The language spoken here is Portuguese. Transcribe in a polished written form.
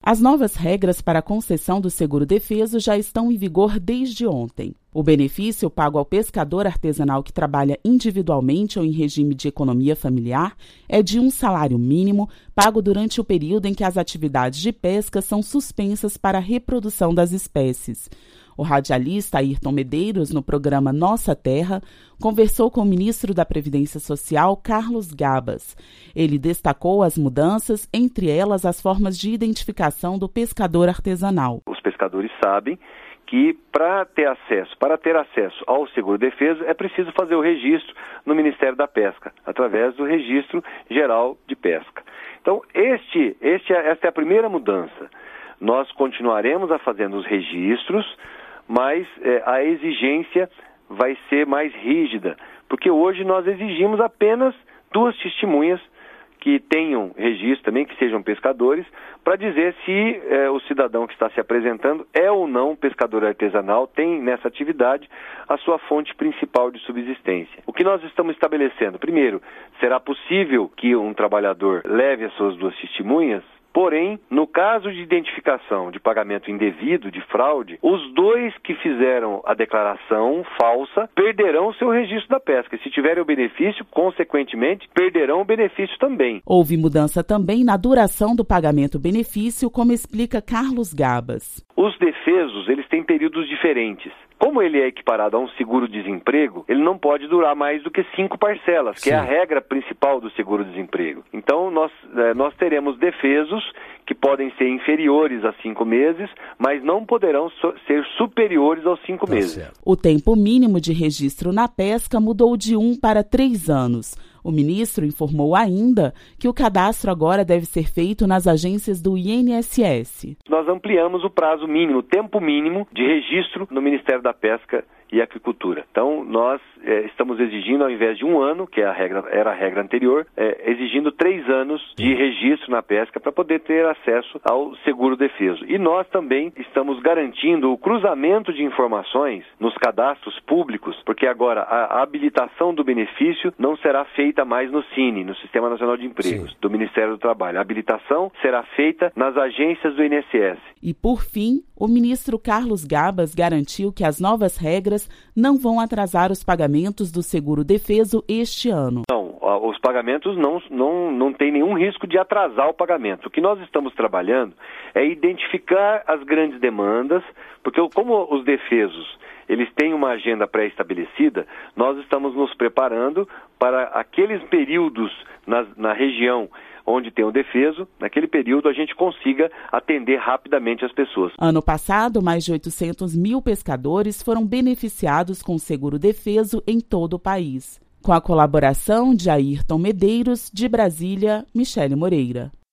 As novas regras para a concessão do seguro-defeso já estão em vigor desde ontem. O benefício pago ao pescador artesanal que trabalha individualmente ou em regime de economia familiar é de um salário mínimo pago durante o período em que as atividades de pesca são suspensas para a reprodução das espécies. O radialista Ayrton Medeiros, no programa Nossa Terra, conversou com o ministro da Previdência Social, Carlos Gabas. Ele destacou as mudanças, entre elas as formas de identificação do pescador artesanal. Os pescadores sabem que para ter acesso ao seguro-defeso é preciso fazer o registro no Ministério da Pesca, através do Registro Geral de Pesca. Então, esta é a primeira mudança. Nós continuaremos a fazendo os registros, mas a exigência vai ser mais rígida, porque hoje nós exigimos apenas 2 testemunhas que tenham registro também, que sejam pescadores, para dizer se o cidadão que está se apresentando é ou não pescador artesanal, tem nessa atividade a sua fonte principal de subsistência. O que nós estamos estabelecendo? Primeiro, será possível que um trabalhador leve as suas 2 testemunhas? Porém, no caso de identificação de pagamento indevido, de fraude, os 2 que fizeram a declaração falsa perderão o seu registro da pesca. Se tiverem o benefício, consequentemente, perderão o benefício também. Houve mudança também na duração do pagamento-benefício, como explica Carlos Gabas. Os defesos, eles têm períodos diferentes. Como ele é equiparado a um seguro-desemprego, ele não pode durar mais do que 5 parcelas, que é a regra principal do seguro-desemprego. Então, nós teremos defesos que podem ser inferiores a 5 meses, mas não poderão ser superiores aos 5 meses. Certo. O tempo mínimo de registro na pesca mudou de 1 para 3 anos. O ministro informou ainda que o cadastro agora deve ser feito nas agências do INSS. Nós ampliamos o prazo mínimo, o tempo mínimo de registro no Ministério da Pesca e Agricultura. Então, nós estamos exigindo, ao invés de 1 ano, que era a regra anterior, exigindo 3 anos de registro na pesca para poder ter acesso ao seguro-defeso. E nós também estamos garantindo o cruzamento de informações nos cadastros públicos, porque agora a habilitação do benefício não será feita mais no SINE, no Sistema Nacional de Empregos, do Ministério do Trabalho. A habilitação será feita nas agências do INSS. E, por fim, o ministro Carlos Gabas garantiu que as novas regras não vão atrasar os pagamentos do seguro-defeso este ano. Não, os pagamentos não tem nenhum risco de atrasar o pagamento. O que nós estamos trabalhando é identificar as grandes demandas, porque como os defesos eles têm uma agenda pré-estabelecida, nós estamos nos preparando para aqueles períodos na região onde tem o defeso, naquele período a gente consiga atender rapidamente as pessoas. Ano passado, mais de 800 mil pescadores foram beneficiados com o seguro-defeso em todo o país. Com a colaboração de Ayrton Medeiros, de Brasília, Michele Moreira.